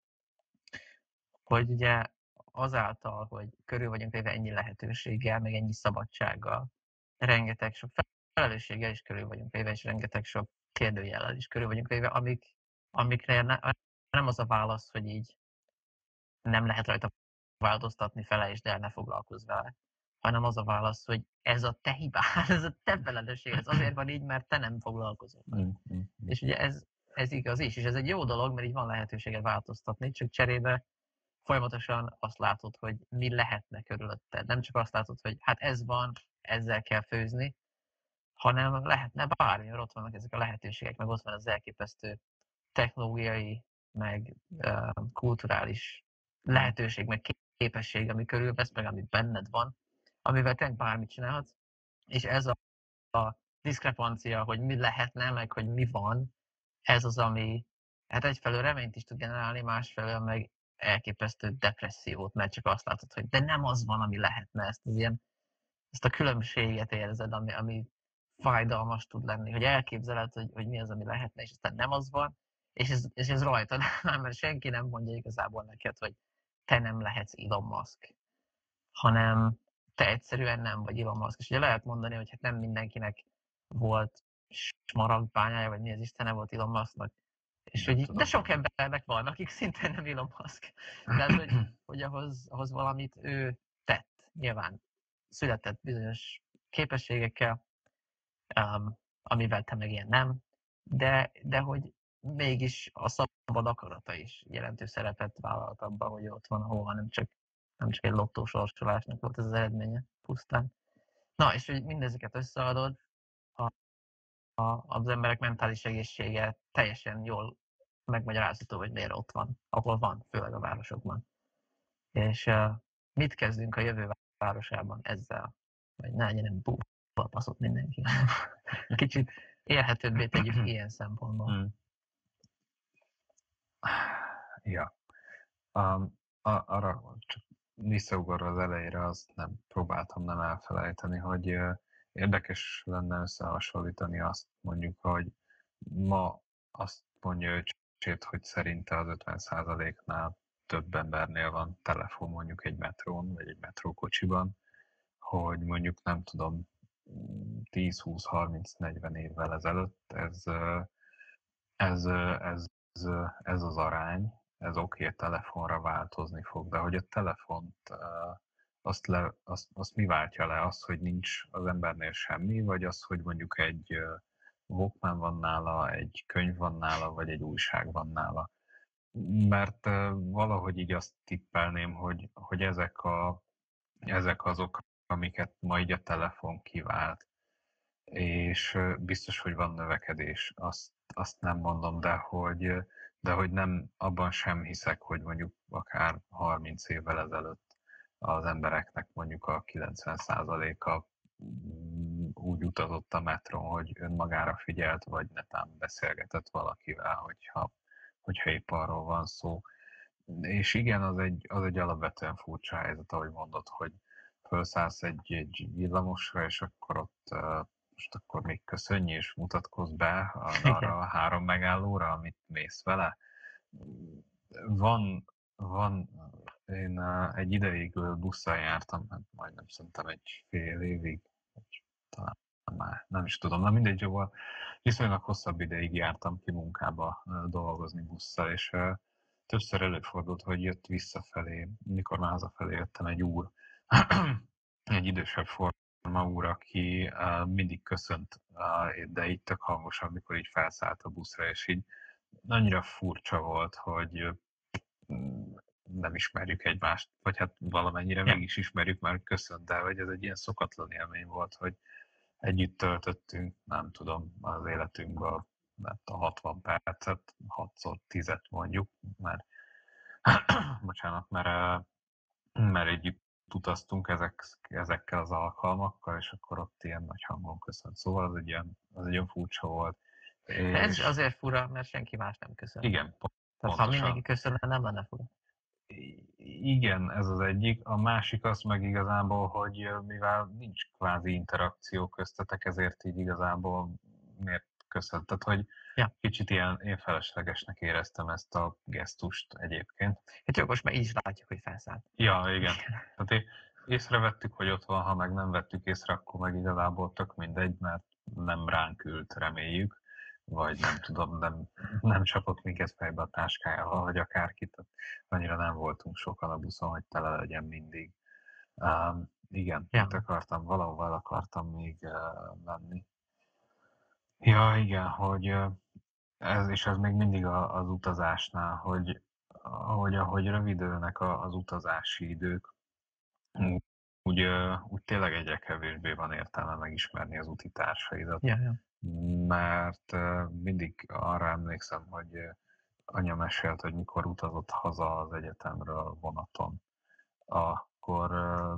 hogy ugye azáltal, hogy körül vagyunk véve ennyi lehetőséggel, meg ennyi szabadsággal, rengeteg sok felelősséggel is körül vagyunk véve, és rengeteg sok kérdőjellel is körül vagyunk véve, amik, amikre ne, nem az a válasz, hogy így nem lehet rajta változtatni, felejtsd el, ne foglalkozz vele, hanem az a válasz, hogy ez a te hibád, ez a te felelősség, ez azért van így, mert te nem foglalkozol vele. Mm-hmm. És ugye ez, ez igaz is, és ez egy jó dolog, mert így van lehetőséget változtatni, csak cserébe folyamatosan azt látod, hogy mi lehetne körülötted. Nem csak azt látod, hogy hát ez van, ezzel kell főzni, hanem lehetne bármi, mert ott vannak ezek a lehetőségek, meg ott van az elképesztő technológiai, meg uh, kulturális lehetőség, meg képesség, ami körülvesz, meg ami benned van, amivel te bármit csinálhatsz, és ez a, a diszkrepancia, hogy mi lehetne, meg hogy mi van, ez az, ami hát egyfelől reményt is tud generálni, másfelől meg elképesztő depressziót, mert csak azt látod, hogy de nem az van, ami lehetne, ezt az ilyen, ezt a különbséget érzed, ami, ami fájdalmas tud lenni, hogy elképzeled, hogy, hogy mi az, ami lehetne, és aztán nem az van, és ez, és ez rajtad, mert senki nem mondja igazából neked, hogy te nem lehetsz Elon Musk, hanem te egyszerűen nem vagy Elon Musk. És ugye lehet mondani, hogy hát nem mindenkinek volt smaragdbányája, vagy mi az Istene volt Elon Musknak. És hogy, de sok embernek van, akik szintén nem Elon Musk. Tehát, hogy, hogy ahhoz, ahhoz valamit ő tett, nyilván született bizonyos képességekkel, um, amivel te meg ilyen nem, de, de hogy mégis a szabad akarata is jelentős szerepet vállalt abban, hogy ott van, ahol van, nem csak, nem csak egy lottósorsolásnak volt ez az eredménye pusztán. Na, és hogy mindezeket összeadod, a, a, az emberek mentális egészsége teljesen jól megmagyarázható, hogy miért ott van, ahol van, főleg a városokban. És uh, mit kezdünk a jövő városában ezzel? Vagy ne legyen bú, baszott mindenki. Kicsit élhetőbbé tegyük ilyen szempontból. Hmm. Ja. Um, a, arra csak visszaugorva az elejére, azt nem próbáltam nem elfelejteni, hogy uh, érdekes lenne összehasonlítani azt mondjuk, hogy ma azt mondja öcsét, hogy szerinte az ötven százaléknál több embernél van telefon mondjuk egy metrón, vagy egy metrókocsiban, hogy mondjuk nem tudom, tíz, húsz, harminc, negyven évvel ezelőtt ez, ez, ez, ez, ez az arány, ez oké, okay, telefonra változni fog, de hogy a telefont uh, azt, le, azt, azt mi váltja le? Az, hogy nincs az embernél semmi, vagy az, hogy mondjuk egy uh, Walkman van nála, egy könyv van nála, vagy egy újság van nála? Mert uh, valahogy így azt tippelném, hogy, hogy ezek, a, ezek azok, amiket ma így a telefon kivált. És biztos, hogy van növekedés, azt, azt nem mondom, de hogy, de hogy nem, abban sem hiszek, hogy mondjuk akár harminc évvel ezelőtt az embereknek mondjuk a kilencven százaléka úgy utazott a metron, hogy önmagára figyelt, vagy netán beszélgetett valakivel, hogyha, hogyha épp arról van szó. És igen, az egy, az egy alapvetően furcsa helyzet, ahogy mondod, hogy felszállsz egy, egy villamosra, és akkor ott uh, most akkor még köszönj, és mutatkozz be arra a három megállóra, amit mész vele. Van, van, én uh, egy ideig busszal jártam, hát majdnem szerintem egy fél évig, vagy talán már nem is tudom, na mindegy, jóval viszonylag hosszabb ideig jártam ki munkába uh, dolgozni busszal, és uh, többször előfordult, hogy jött visszafelé, mikor már hazafelé jöttem, egy úr, egy idősebb forma úr, aki uh, mindig köszönt, uh, de így tök hangosan, amikor így felszállt a buszra, és így annyira furcsa volt, hogy uh, nem ismerjük egymást, vagy hát valamennyire Ja. meg is ismerjük, már köszönt, de hogy ez egy ilyen szokatlan élmény volt, hogy együtt töltöttünk, nem tudom, az életünkből a hatvan percet, hatszor tízet mondjuk, mert bocsánat, mert, mert együtt utaztunk ezek, ezekkel az alkalmakkal, és akkor ott ilyen nagy hangon köszönt. Szóval az egy ilyen, az egy ilyen furcsa volt. De ez azért fura, mert senki más nem köszön. Igen, Tehát pontosan. ha mindenki köszönne, nem lenne fura. Igen, ez az egyik. A másik az meg igazából, hogy mivel nincs kvázi interakció köztetek, ezért így igazából miért köszönt? Tehát, hogy ja. Kicsit ilyen én feleslegesnek éreztem ezt a gesztust egyébként. Hát jogos, mert így is látjuk, hogy felszállt. Ja, igen. Tehát észrevettük, hogy ott van, ha meg nem vettük észre, akkor meg igazából tök mindegy, mert nem ránk ült, reméljük, vagy nem tudom, nem, nem csapott minket fejbe a táskájával, vagy akárkit. Annyira nem voltunk sokan a buszon, hogy tele legyen mindig. Um, igen, ja. Itt akartam, valahol akartam még uh, menni. Ja, igen, hogy uh, ez, és ez még mindig a, az utazásnál, hogy ahogy, ahogy rövidülnek az utazási idők, úgy, úgy tényleg egyre kevésbé van értelme megismerni az utitársaidat. Ja, ja. Mert mindig arra emlékszem, hogy anya mesélt, hogy mikor utazott haza az egyetemről vonaton, akkor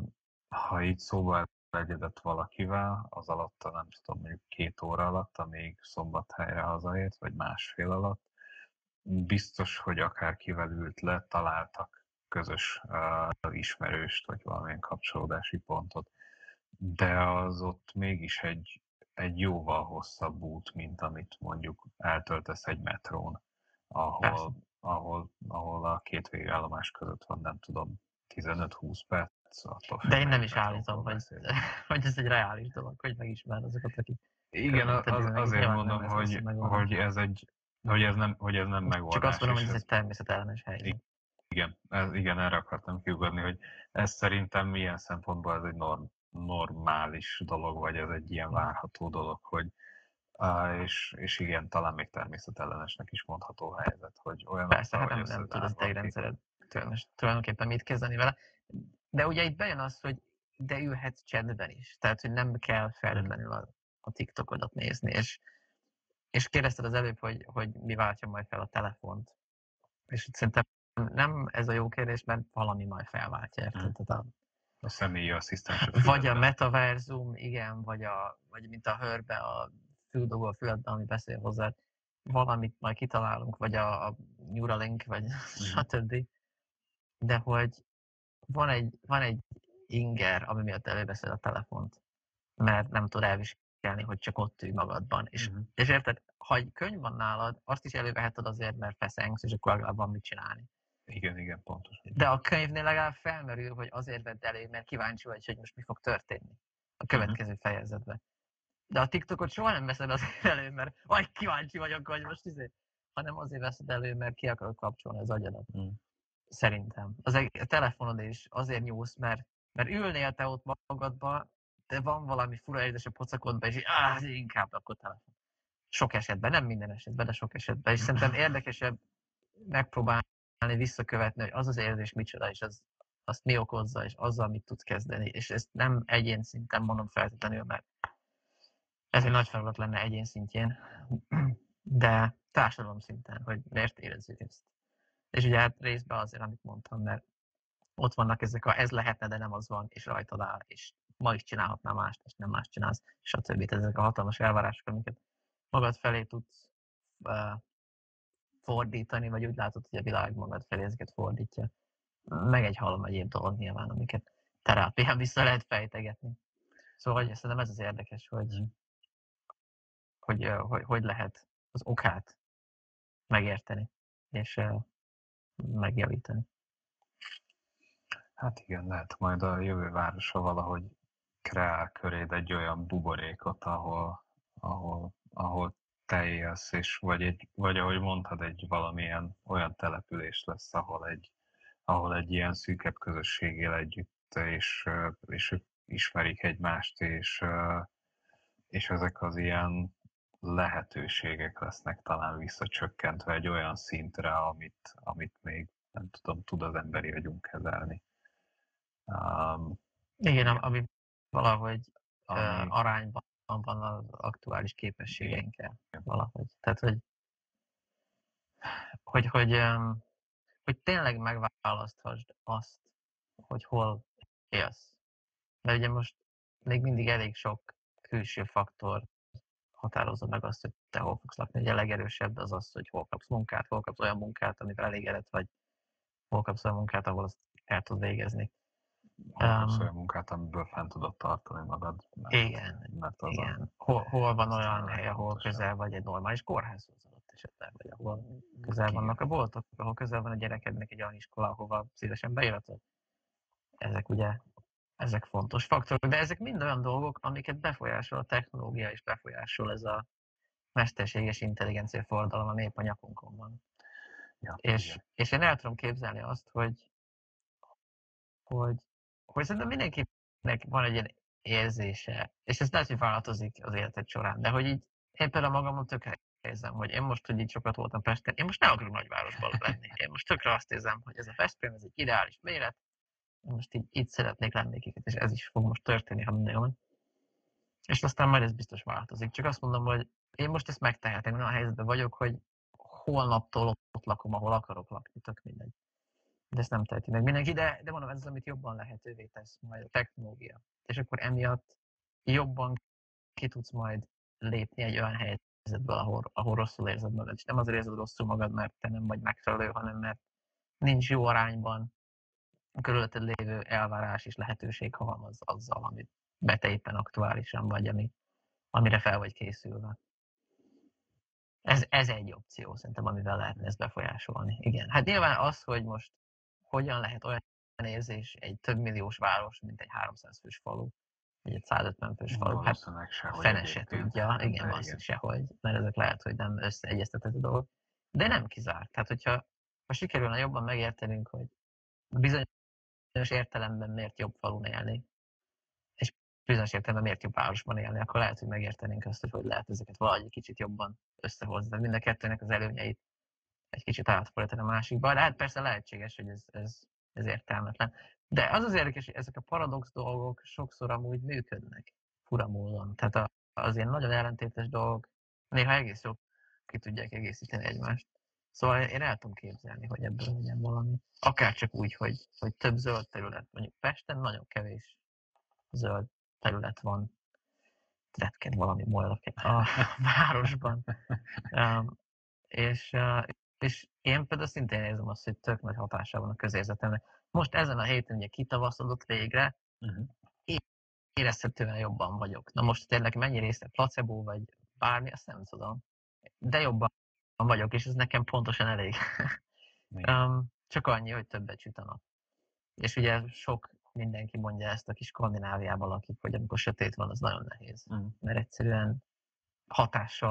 ha így szóba egyedett valakivel, az alatt, nem tudom, mondjuk két óra alatt, amíg Szombathelyre hazaért, vagy másfél alatt, biztos, hogy akárkivel ült le, találtak közös uh, ismerőst, vagy valamilyen kapcsolódási pontot. De az ott mégis egy, egy jóval hosszabb út, mint amit mondjuk eltöltesz egy metrón, ahol, ahol, ahol a két végállomás között van, nem tudom, tizenöt-húsz perc. De én nem is állítom, hogy, hogy ez egy reális dolog, hogy megismer azokat, akik... Igen, az, azért mondom, hogy, hogy ez egy hogy ez nem, hogy ez nem megoldás. Csak azt mondom, hogy ez, ez egy természetellenes helyzet. Igen, ez, igen, erre akartam kiugodni, hogy ez szerintem milyen szempontból ez egy norm, normális dolog, vagy ez egy ilyen várható dolog, hogy uh, és, és igen, talán még természetellenesnek is mondható helyzet, hogy olyan persze, hát nem, nem tud az idegrendszered tulajdonképpen mit kezdeni vele. De ugye itt bejön az, hogy de ülhetsz csendben is. Tehát, hogy nem kell feltétlenül a, a TikTokodat nézni, és És kérdezted az előbb, hogy, hogy mi váltja majd fel a telefont. És szerintem nem ez a jó kérdés, mert valami majd felváltja, érted? Hmm. A, a személyi asszisztens. Vagy a metaverzum, igen, vagy, a, vagy mint a hörbe, a füldogó a füledben, ami beszél hozzá. Valamit majd kitalálunk, vagy a, a Neuralink, vagy hmm. stb. De hogy van egy, van egy inger, ami miatt előveszed a telefont, mert nem tud elviselni, hogy csak ott ülj magadban. És, uh-huh. és érted, ha egy könyv van nálad, azt is előveheted azért, mert feszengsz, és akkor legalább van mit csinálni. Igen, igen, pontos. De a könyvnél legalább felmerül, hogy azért vedd elő, mert kíváncsi vagy, hogy most mi fog történni a következő uh-huh. fejezetben. De a TikTokot soha nem veszed azért elő, mert aj, kíváncsi vagyok, hogy most izé. hanem azért veszed elő, mert ki akarod kapcsolni az agyadat. Mm. Szerintem. Az egy, a telefonod is azért nyúlsz, mert, mert ülnél te ott magadba, de van valami fura érzés a pocakodban, és így, áh, inkább akkor telefon. Sok esetben, nem minden esetben, de sok esetben. És szerintem érdekesebb megpróbálni visszakövetni, hogy az az érzés micsoda, és az, azt mi okozza, és azzal mit tudsz kezdeni. És ezt nem egyén szinten mondom feltétlenül, mert ez egy nagy feladat lenne egyén szintjén, de társadalom szinten, hogy miért érezzük ezt. És ugye hát részben azért, amit mondtam, mert ott vannak ezek a ez lehetne, de nem az van, és rajtad áll, és ma is csinálhatnál mást, és nem más csinálsz, stb. Ezek a hatalmas elvárások, amiket magad felé tudsz uh, fordítani, vagy úgy látod, hogy a világ magad felé ezeket fordítja. Meg egy halom egyéb dolog nyilván, amiket terápián vissza lehet fejtegetni. Szóval hogy szerintem ez az érdekes, hogy, hogy, uh, hogy, hogy lehet az okát megérteni, és uh, megjavítani. Hát igen, lehet majd a jövő városa valahogy kreál köréd egy olyan buborékot, ahol, ahol, ahol te élsz, és vagy, egy, vagy ahogy mondtad, egy valamilyen olyan település lesz, ahol egy, ahol egy ilyen szűkebb közösség él együtt, és, és ők ismerik egymást, és, és ezek az ilyen lehetőségek lesznek talán visszacsökkentve egy olyan szintre, amit, amit még nem tudom, tud az emberi agyunk kezelni. Um, igen, igen, ami valahogy ami... uh, arányban van az aktuális képességeinkkel. Valahogy. Tehát, hogy, hogy, hogy, um, hogy tényleg megválaszthasd azt, hogy hol élsz. Mert ugye most még mindig elég sok külső faktor határozza meg azt, hogy te hol fogsz lakni. Ugye a legerősebb az az, hogy hol kapsz munkát, hol kapsz olyan munkát, amivel elégedett vagy, hol kapsz olyan munkát, ahol azt el tud végezni. Hol kapsz olyan munkát, amiből fent tudod tartani magad. Mert, igen, mert az igen. A, hol, hol van az olyan hely, ahol közel vagy egy normális kórházhoz adott esetben, vagy ahol közel Igen. vannak a boltok, ahol közel van a gyerekednek egy olyan iskola, ahova szívesen bejöhetod. Ezek ugye, ezek fontos faktorok, de ezek mind olyan dolgok, amiket befolyásol a technológia, és befolyásol ez a mesterséges intelligencia forradalom, ami épp a nyakunkon van. Ja, és, és én el tudom képzelni azt, hogy, hogy, hogy szerintem mindenkinek van egy ilyen érzése, és ez lehet, hogy változik az életed során, de hogy így én például magamon tökre érzem, hogy én most, hogy így sokat voltam Pesten, én most nem akarok nagyvárosban lenni. Én most tökre azt érzem, hogy ez a Veszprém, ez egy ideális méret, én most így, így szeretnék lenni kiket, és ez is fog most történni, ha minden van. És aztán majd ez biztos változik. Csak azt mondom, hogy én most ezt megtehetem, olyan helyzetben vagyok, hogy holnaptól ott lakom, ahol akarok lakni, tök mindegy. De ezt nem teheti meg mindenki, de, de mondom, ez az, amit jobban lehetővé tesz majd a technológia. És akkor emiatt jobban ki tudsz majd lépni egy olyan helyzetből, ahol, ahol rosszul érzed magad. És nem azért érzed rosszul magad, mert te nem vagy megfelelő, hanem mert nincs jó arányban a körülötted lévő elvárás és lehetőség halmaz azzal, amit te éppen aktuálisan vagy, ami, amire fel vagy készülve. Ez, ez egy opció szerintem, amivel lehetne ezt befolyásolni. Igen. Hát nyilván az, hogy most hogyan lehet olyan érzés egy több milliós város, mint egy háromszáz fős falu, vagy egy száz ötven fős falu, hát fene se tudja, igen, valószínűleg sehogy, mert ezek lehet, hogy nem összeegyeztethető dolgok. De nem kizárt. Tehát, hogyha ha sikerülne jobban megértenünk, hogy bizonyos értelemben miért jobb falun élni, és bizonyos értelemben miért jobb városban élni, akkor lehet, hogy megértenénk azt, hogy hogy lehet ezeket valahogy kicsit jobban összehozni. Tehát mind a kettőnek az előnyeit egy kicsit átfordítani a másikba, de hát persze lehetséges, hogy ez, ez, ez értelmetlen. De az az érdekes, hogy ezek a paradox dolgok sokszor amúgy működnek fura módon. Tehát a, az ilyen nagyon ellentétes dolgok néha egész jó ki tudják egészíteni egymást. Szóval én el tudom képzelni, hogy ebből legyen valami. Akár csak úgy, hogy, hogy több zöld terület. Mondjuk Pesten nagyon kevés zöld terület van. Retked valami molyolok a városban. Um, és, uh, és én például szintén érzem azt, hogy tök nagy hatása van a közérzetemre. Most ezen a héten ugye kitavaszodott végre, uh-huh. érezhetően jobban vagyok. Na most tényleg mennyi része placebo, vagy bármi, azt nem tudom. De jobban vagyok, és ez nekem pontosan elég. um, csak annyi, hogy többet süt a nap. És ugye sok mindenki mondja ezt, aki Skandináviában lakik, hogy amikor sötét van, az nagyon nehéz. Uh-huh. Mert egyszerűen hatással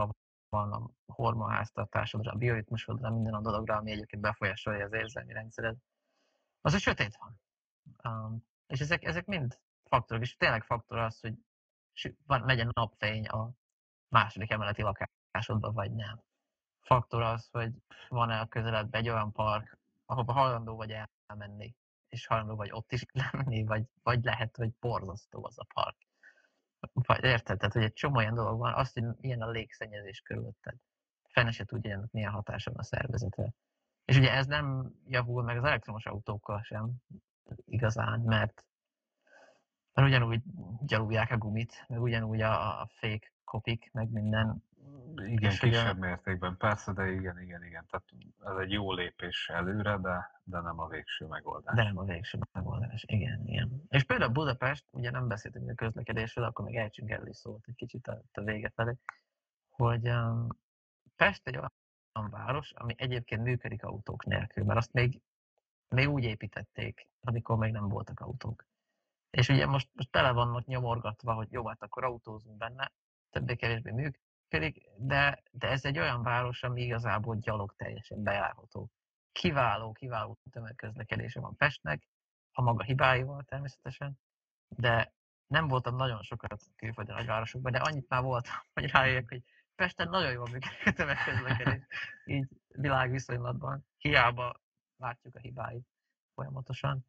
van a hormonháztartásodra, a bioritmusodra, minden a dologra, ami egyébként befolyásolja az érzelmi rendszered, az a sötét van. Um, és ezek, ezek mind faktorok, és tényleg faktor az, hogy van, megy a napfény a második emeleti lakásodba, vagy nem. Faktor az, hogy van-e a közeledben egy olyan park, ahova hajlandó vagy elmenni, és hajlandó vagy ott is lenni, vagy, vagy lehet, hogy borzasztó az a park. Vagy érted? Tehát, hogy egy csomó olyan dolog van, azt, hogy milyen a légszennyezés körülötted. Fene se tudja, ennek milyen hatása van a szervezetre. És ugye ez nem javul meg az elektromos autókkal sem igazán, mert, mert ugyanúgy gyalulják a gumit, meg ugyanúgy a, a fake kopik, meg minden. Igen, kisebb a... mértékben, persze, de igen, igen, igen. Tehát ez egy jó lépés előre, de, de nem a végső megoldás. De nem a végső megoldás, igen, igen. És például Budapest, ugye nem beszéltünk a közlekedésről, akkor még ejtsünk elő szót egy kicsit a, a vége felé, hogy um, Pest egy olyan város, ami egyébként működik autók nélkül, mert azt még, még úgy építették, amikor még nem voltak autók. És ugye most, most tele vannak nyomorgatva, hogy jó, hát akkor autózunk benne, többé-kevésbé működik, de, de ez egy olyan város, ami igazából gyalog teljesen bejárható. Kiváló, kiváló tömegközlekedése van Pestnek, a maga hibáival természetesen, de nem voltam nagyon sokat külföldi nagyvárosokban, de annyit már voltam, hogy rájöjjek, hogy Pesten nagyon jól működik a tömegközlekedés, így világviszonylatban. Hiába látjuk a hibáit folyamatosan.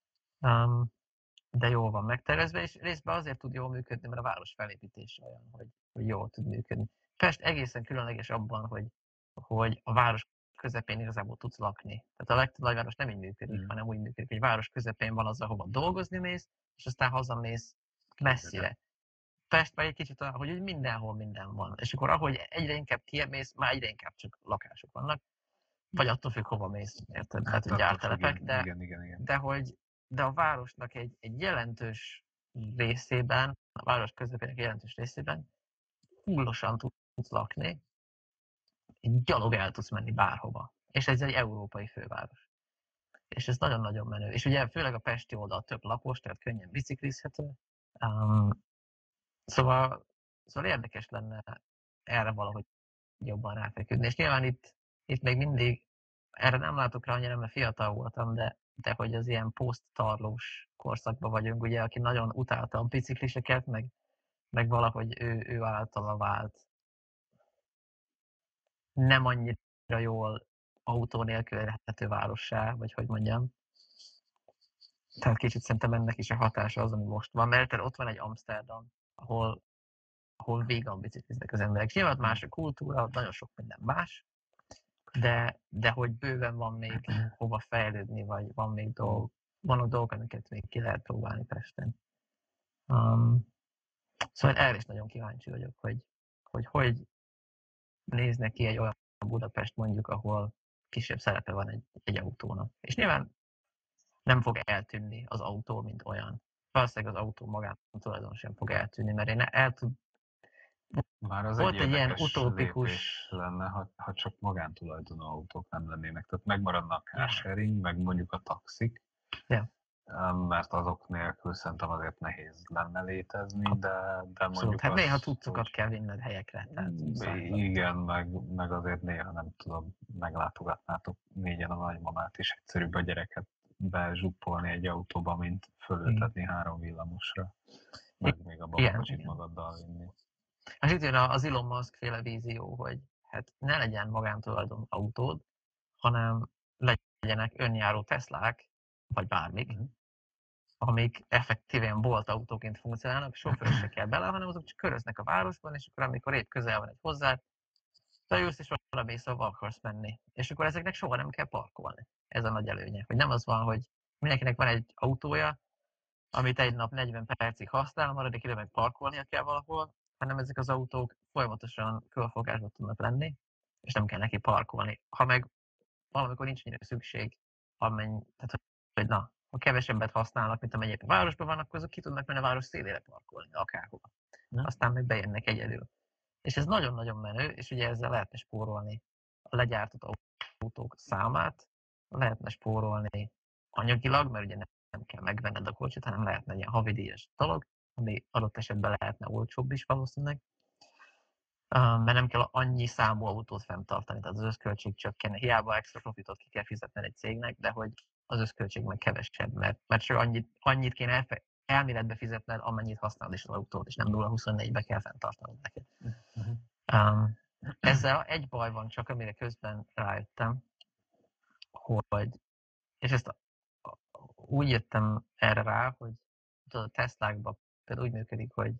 Um, de jól van megtervezve, és részben azért tud jól működni, mert a város felépítése olyan, hogy, hogy jól tud működni. Pest egészen különleges abban, hogy, hogy a város közepén igazából tudsz lakni. Tehát a legtöbb nagyváros nem így működik, mm. hanem úgy működik, hogy város közepén van az, ahova dolgozni mész, és aztán hazamész messzire. Pest meg egy kicsit olyan, hogy mindenhol minden van. És akkor ahogy egyre inkább kimész, már egyre inkább csak lakások vannak. Vagy attól függ, hova mész, érted? Hát, hogy gyártelepek, de, igen, igen, igen. de hogy de a városnak egy, egy jelentős részében, a város közepének jelentős részében fullosan tudsz lakni, gyalog el tudsz menni bárhova. És ez egy európai főváros. És ez nagyon-nagyon menő. És ugye főleg a pesti oldal több lapos, tehát könnyen biciklizhető. Um, szóval, szóval érdekes lenne erre valahogy jobban ráfeküdni. És nyilván itt, itt még mindig, erre nem látok rá annyira, mert fiatal voltam, de, de hogy az ilyen poszttarlós korszakban vagyunk, ugye, aki nagyon utálta a bicikliseket, meg, meg valahogy ő, ő általa vált nem annyira jól autó nélkül élhető várossá, vagy hogy mondjam. Tehát kicsit szerintem ennek is a hatása az, ami most van, mert ott van egy Amsterdam, ahol, ahol végan bicikliznek az emberek. Nyilván más a kultúra, nagyon sok minden más, de, de hogy bőven van még hova fejlődni, vagy van még dolg, vannak dolgok, amiket még ki lehet próbálni Pesten. Um, szóval erre is nagyon kíváncsi vagyok, hogy hogy, hogy néznek ki egy olyan Budapest mondjuk, ahol kisebb szerepe van egy, egy autónak. És nyilván nem fog eltűnni az autó, mint olyan. Valószínűleg az autó magán tulajdon sem fog eltűnni, mert én el tud... Már az volt egy, egy ilyen érdekes utópikus lépés lenne, ha, ha csak magántulajdonú autók nem lennének. Tehát megmaradna a carsharing, yeah. meg mondjuk a taxik, yeah. mert azok nélkül szerintem azért nehéz lenne létezni, de, de mondjuk hát azt, néha cuccokat hogy... kell vinned helyekre. Tehát igen, meg, meg azért néha nem tudom, meglátogatnátok négyen a nagymamát, és egyszerűbb a gyereket bezsuppolni egy autóba, mint fölültetni hmm. három villamosra, meg még a babakocsit magaddal vinni. És itt jön az Elon Musk féle vízió, hogy hát ne legyen magántulajdon autód, hanem legyenek önjáró Teslák, vagy bármik, mm. amik effektíven bolt autóként funkcionálnak, sofőr se kell bele, hanem azok csak köröznek a városban, és akkor amikor épp közel van egy hozzá, beülsz és valamész, ahova akarsz menni. És akkor ezeknek soha nem kell parkolni. Ez a nagy előnye. Hogy nem az van, hogy mindenkinek van egy autója, amit egy nap negyven percig használ, maradék ide meg parkolnia kell valahol, hanem ezek az autók folyamatosan körforgásban tudnak lenni, és nem kell neki parkolni. Ha meg valamikor nincs annyira szükség, amennyi, tehát hogy na, ha kevesebbet használnak, mint amennyi a városban van, akkor azok ki tudnak menni a város szélére parkolni, akárhova. Hmm. Aztán meg bejönnek egyedül. És ez nagyon-nagyon menő, és ugye ezzel lehetne spórolni a legyártott autók számát, lehetne spórolni anyagilag, mert ugye nem nem kell megvenned a kocsit, hanem lehetne egy ilyen havidíjas dolog, ami adott esetben lehetne olcsóbb is valószínűleg. mert nem kell annyi számú autót fenntartani, tehát az összköltség csökken. Hiába extra profitot ki kell fizetni egy cégnek, de hogy az összköltség meg kevesebb, mert, mert csak annyit, annyit kéne elfe, elméletbe fizetned, amennyit használod is az autót, és nem nulla huszonnégybe kell fenntartanod neked. Uh-huh. Um, ezzel egy baj van csak, amire közben rájöttem, hogy, és ezt úgy jöttem erre rá, hogy tudod, a Teslákban például úgy működik, hogy,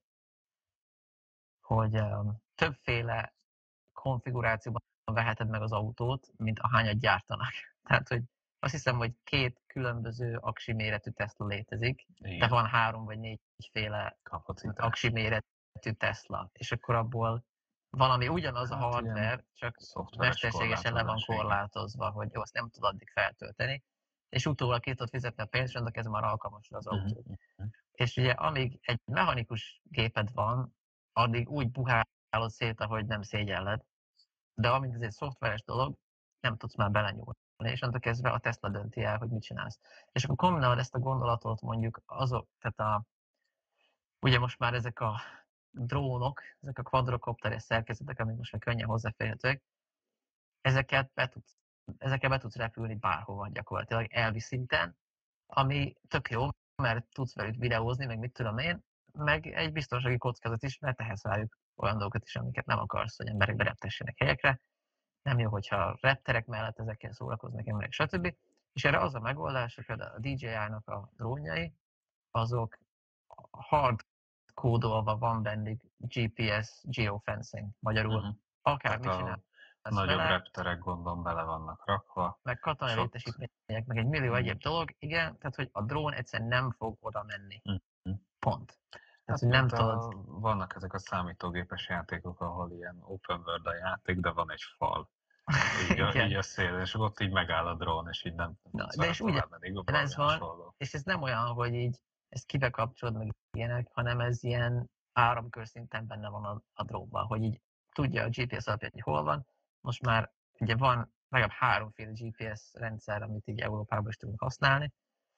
hogy um, többféle konfigurációban veheted meg az autót, mint ahányat gyártanak. Tehát, hogy azt hiszem, hogy két különböző aksi méretű Tesla létezik, igen. De van három vagy négyféle aksi méretű Tesla, és akkor abból valami ugyanaz hát a hardware, csak mesterségesen le van korlátozva, hogy jó, azt nem tud addig feltölteni, és utólag ki tudod fizetni a pénzt, és ez már alkalmas az autó. Uh-huh. És ugye amíg egy mechanikus géped van, addig úgy buhálod szét, ahogy nem szégyelled, de amint ez egy szoftveres dolog, nem tudsz már belenyúlni, és onnantól kezdve a Tesla dönti el, hogy mit csinálsz. És akkor kombinálod ezt a gondolatot mondjuk azok, tehát a, ugye most már ezek a drónok, ezek a quadrocopteres szerkezetek, amik most már könnyen hozzáférhetőek, ezeket be tudsz, ezekkel be tudsz repülni bárhova gyakorlatilag elvi szinten, ami tök jó, mert tudsz velük videózni, meg mit tudom én, meg egy biztonsági kockázat is, mert tehetsz rájuk olyan dolgokat is, amiket nem akarsz, hogy emberek bereptessenek helyekre. Nem jó, hogyha repterek mellett ezekkel szórakoznak emberek, stb. És erre az a megoldás, hogy például a dé jé í-nak a drónjai, azok hard kódolva van bennük gé pé es geofencing, magyarul uh-huh. akár mit csinál. Nagyobb vele, repterek gondolom bele vannak rakva. Meg katonai létesítmények, meg egy millió uh-huh. egyéb dolog, igen, tehát hogy a drón egyszerűen nem fog oda menni. Uh-huh. Pont. Hát nem tudod... Vannak ezek a számítógépes játékok, ahol ilyen open world a játék, de van egy fal. Így a, így a szél, és ott így megáll a drón, és így nem Na, de és ugye, ez van, hasonló. És ez nem olyan, hogy így ezt kibe kapcsolod meg ilyenek, hanem ez ilyen áramkörszinten benne van a, a drónban, hogy így tudja a gé pé es alapján, hogy hol van. Most már ugye van legalább háromféle gé pé es rendszer, amit így Európában is tudunk használni,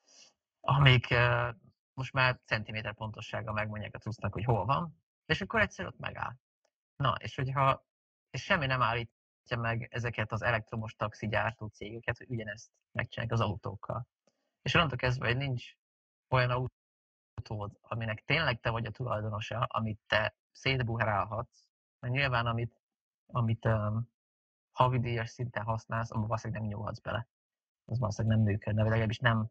amik uh, most már centiméter pontossággal megmondják a cuccnak, hogy hol van, és akkor egyszer ott megáll. Na, és hogyha és semmi nem állítja meg ezeket az elektromos taxi gyártó cégeket, hogy ugyanezt megcsinálják az autókkal. És onnantól kezdve, hogy nincs olyan autód, aminek tényleg te vagy a tulajdonosa, amit te szétbuherálhatsz, mert nyilván amit, amit um, havidíjas szinten használsz, abban valószínűleg nem nyúlhatsz bele. Az valószínűleg nem működne, vagy legalábbis nem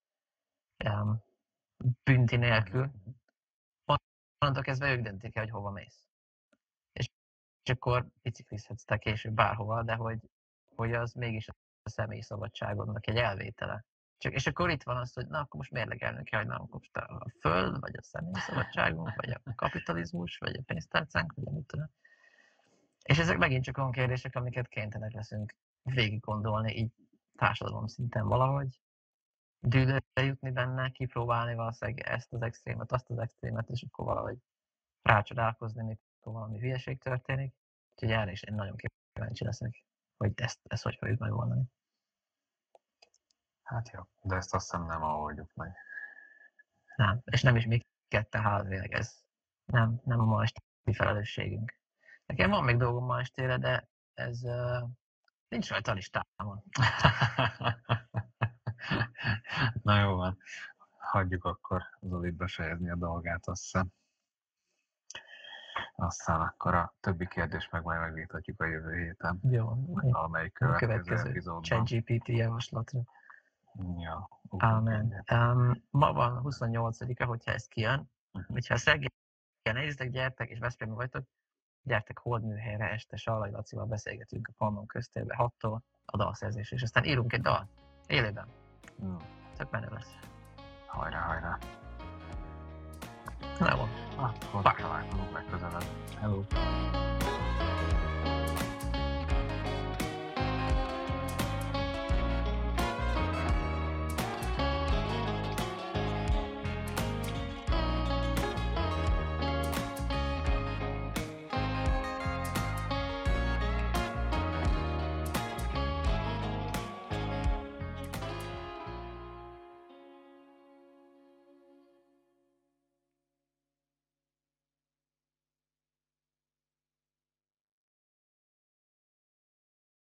um, bünti nélkül. Onnantól kezdve ők döntik el, hogy hova mész. És, és akkor biciklizhetsz te később bárhova, de hogy, hogy az mégis a személyi szabadságodnak egy elvétele. Csak, és akkor itt van az, hogy na, akkor most mérlegelnünk kell, hogy na, most a föld, vagy a személyi szabadságunk, vagy a kapitalizmus, vagy a pénztárcánk, vagy amit tudom. És ezek megint csak olyan kérdések, amiket kénytelenek leszünk végig gondolni, így társadalom szinten valahogy. Dűlőre jutni benne, kipróbálni valószínűleg ezt az extrémet, azt az extrémet, és akkor valahogy rácsodálkozni, mikor valami hülyeség történik. Úgyhogy erre is én nagyon kíváncsi leszek, hogy ezt, ezt hogy fogjuk megoldani. Hát jó, de ezt azt hiszem nem oldjuk meg. Nem, és nem is mi ketten házvéleg, ez nem, nem a ma esti felelősségünk. Nekem van még dolgom ma estére, de ez uh, nincs rajta a listámon. Na jó van, hagyjuk akkor Zolit befejezni a dolgát, azt hiszem. Aztán akkor a többi kérdést meg majd megvitatjuk a jövő héten. Jó. Valamelyik következő, következő epizódban. ChatGPT javaslatra. Ja. Amen. Um, ma van huszonnyolcadika, hogyha ez kijön. Uh-huh. Hogyha ezt reggel nézitek, gyertek, és Veszprémben vagytok, gyertek Holdműhelyre, este Sallai Lacival beszélgetünk a Pannon köztérbe hattól a dalszerzés, és aztán írunk egy dalt élőben. Mm. Tök menő lesz. Hajrá, hajrá. Na jó. Akkor találkozunk legközelebb. Hello.